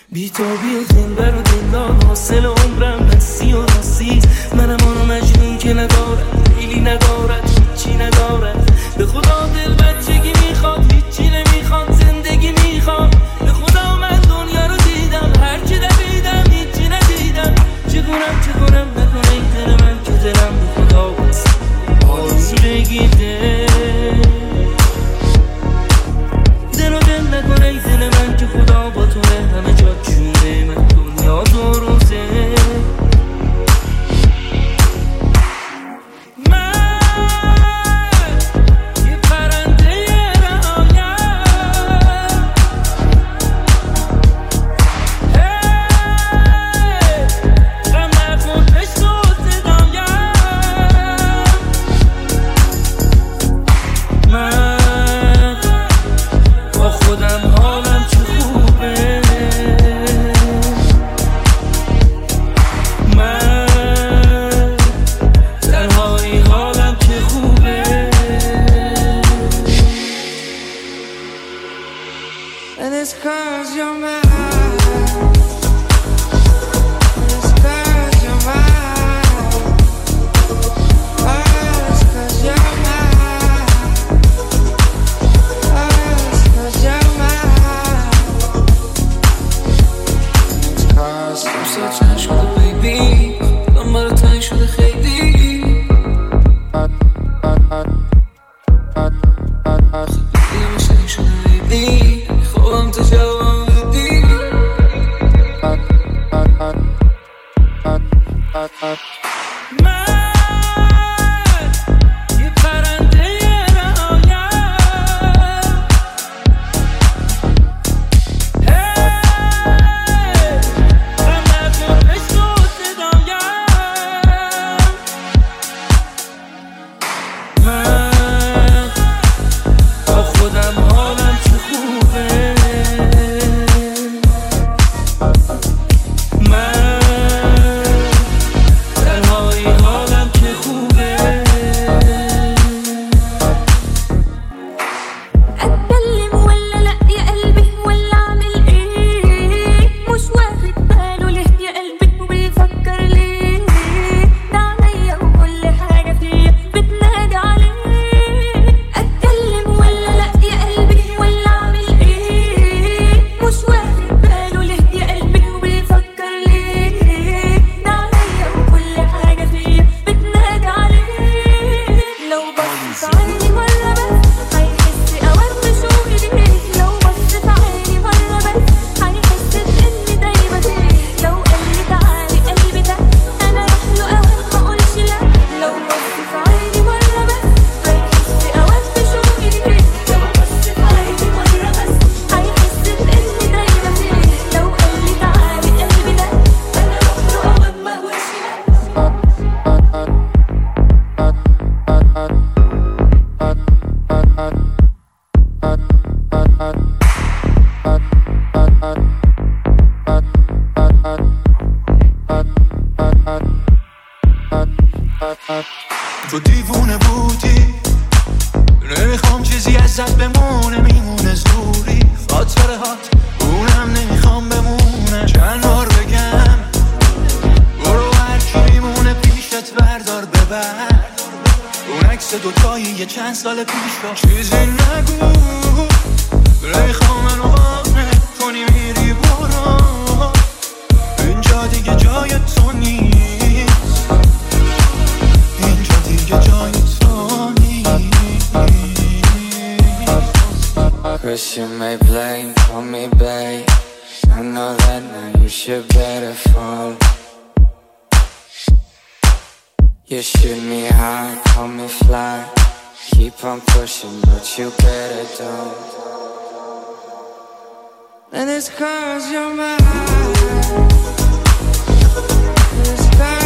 بی تو بی دلبر و دلدار حاصل عمرم نسی و نسی منم آنو مجنون که ندارد لیلی ندارد هیچی ندارد به خدا دل بچگی میخواد هیچی نمیخواد زندگی میخواد به خدا من دنیا رو دیدم هرچی دویدم هیچی ندیدم چگونم نکنه این دل من که دلم به خدا بست آروم بگیده دل و دل نکنه این دل من که خدا با توه همه جا چونه من دنیا دو روزه تو دیوونه بودی نمیخوام چیزی ازت بمونه میمونه زوری خاطره هات اونم نمیخوام بمونه چند بار بگم برو هرکی میمونه پیشت بردار ببر اون عکس دوتایی یه چند سال پیش چیزی نگو نمیخوام منو قانع کنی میری برو اینجا دیگه جای تو نیست اینجا دیگه جای تو نیست Cause you may blame, call me babe I know that now you should better fall You shoot me high, call me fly Keep on pushing but you better don't And it's cause you're mine It's cause